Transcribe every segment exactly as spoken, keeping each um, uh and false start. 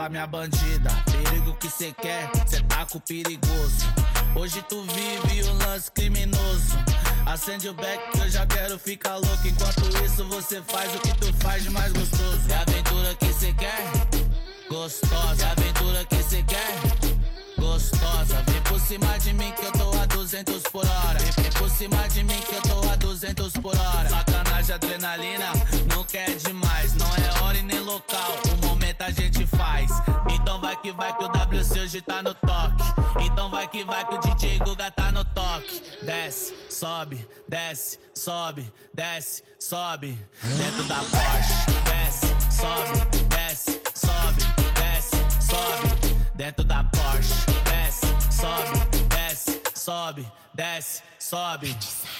fala minha bandida. Perigo que cê quer, cê tá com perigoso. Hoje tu vive um lance criminoso. Acende o beck que eu já quero ficar louco. Enquanto isso você faz o que tu faz de mais gostoso. É a aventura que cê quer? Gostosa. É a aventura que cê quer? Gostosa. Vem por cima de mim que eu tô a duzentos por hora. Vem por cima de mim que eu tô a duzentos por hora. Sacanagem, adrenalina, nunca é demais. Não é hora e nem local, o momento a gente faz. Então vai que vai que o W C hoje tá no toque. Então vai que vai que o D J Guga tá no toque. Desce, sobe, desce, sobe, desce, sobe. Dentro da Porsche. Desce, sobe, desce, sobe, desce, sobe. Dentro da Porsche. Desce, sobe, desce, sobe, desce, sobe.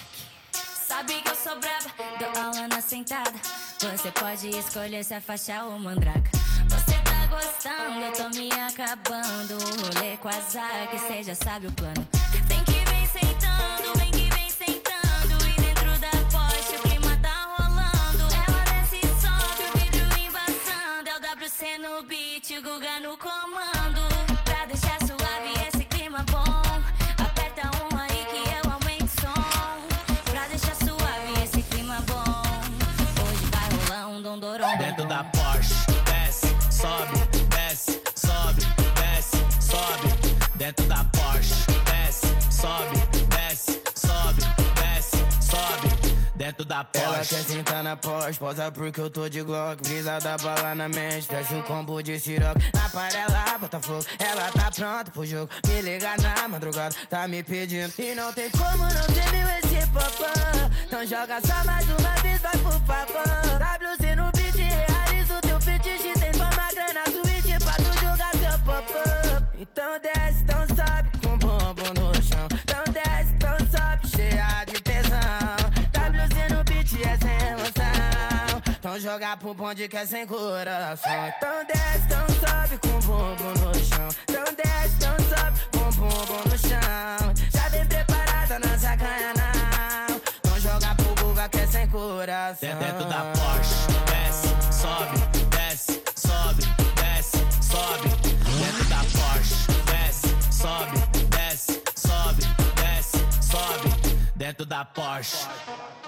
Sabe que eu sou braba, dou aula na sentada. Você pode escolher se é faixa ou mandraca. Você tá gostando, eu tô me acabando. Rolê com azar, que cê já sabe o plano. Vem que vem sentando, vem que vem sentando. E dentro da Porsche o clima tá rolando. Ela desce e sobe, o vidro embaçando. É o W C no beat, o Guga no comando. Pra deixar suave esse clima bom, aperta um aí que eu aumento o som. Pra deixar suave esse clima bom, hoje vai rolar um dondorão. Dentro da Porsche. Desce, sobe, desce, sobe, desce, sobe. Dentro da Porsche. Desce, sobe, desce, sobe, desce, sobe. Dentro da Porsche. Ela quer sentar na Porsche, posa porque eu tô de Glock. Brisa da bala na mente, desce o combo de siroque. Na panela, bota fogo, ela tá pronta pro jogo. Me liga na madrugada, tá me pedindo. E não tem como não ter mil esse popô. Então joga só mais uma vez, vai por favor. W C no beat, realiza o teu fetiche. Tem toma grana, suíte pra tu jogar seu popô. Então desce, então sobe, com o bumbum no chão. Então desce, então sobe, cheia de tesão. W C no beat é sem emoção. Então joga pro bonde que é sem coração. Então desce, então sobe, com o bumbum no chão. Então desce, então sobe, com o bumbum no chão. Já vem preparada, não sacanha não. Então joga pro Guga que é sem coração. Dentro da Porsche. Desce, sobe, desce, sobe, desce, sobe. Dentro da Porsche. Desce, sobe, desce, sobe, desce, sobe. Dentro da Porsche.